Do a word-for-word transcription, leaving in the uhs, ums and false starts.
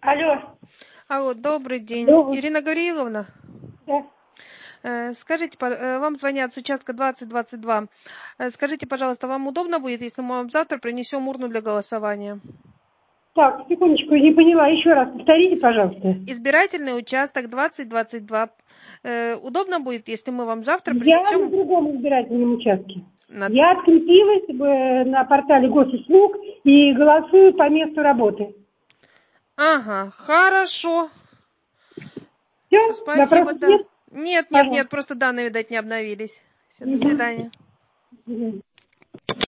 Алло. Алло, добрый день. Добрый. Ирина Гавриловна, Да. э, скажите, по- э, вам звонят с участка двадцать двадцать два. Э, Скажите, пожалуйста, вам удобно будет, если мы вам завтра принесем урну для голосования? Так, секундочку, не поняла. Еще раз повторите, пожалуйста. Избирательный участок двадцать двадцать два. Э, удобно будет, если мы вам завтра Я на принесем... другом избирательном участке. на- Я открепилась э, на портале госуслуг и голосую по месту работы. Ага, хорошо. Все? Спасибо, Вопросов да. нет? Нет, нет, нет, Пожалуйста. просто данные, видать, не обновились. Все, до Мгм. свидания. Мгм.